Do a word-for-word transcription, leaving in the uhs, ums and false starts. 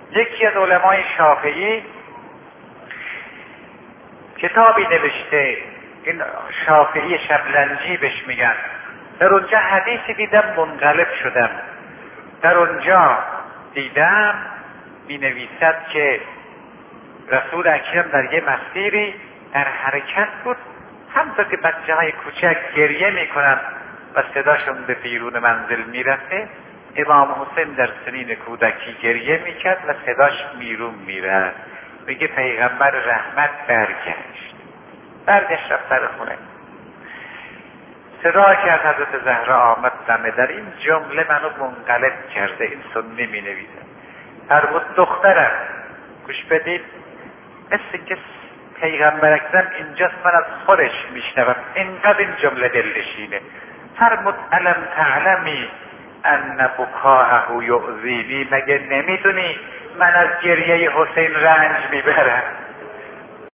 یکی از علمای شافعی کتابی نوشته، این شافعی شبلنجی بهش میگن. در اونجا حدیثی دیدم منقلب شدم. در اونجا دیدم می نویسد که رسول اکرم در یه مسیری در حرکت بود، همطور که بچه های کوچک گریه میکنن و صداشون به بیرون منزل میرفته، امام حسین در سنین کودکی گریه میکرد و صداش بیرون میرفت. میگه پیغمبر رحمت برگشت برگشت رفت سر خونه. صدا کرد حضرت زهرا آمد دم در. این جمله منو منقلب کرده. این سنی می نویسه، فرمود دخترم گوش بدید، مثل که پیغمبر اکرم اینجاست، من از خودش میشنوم، اینقدر این جمله دلنشینه. فرمود الم تعلمی ان بکاءه یؤذینی، مگه نمیدونی من از گریه حسین رنج میبرم؟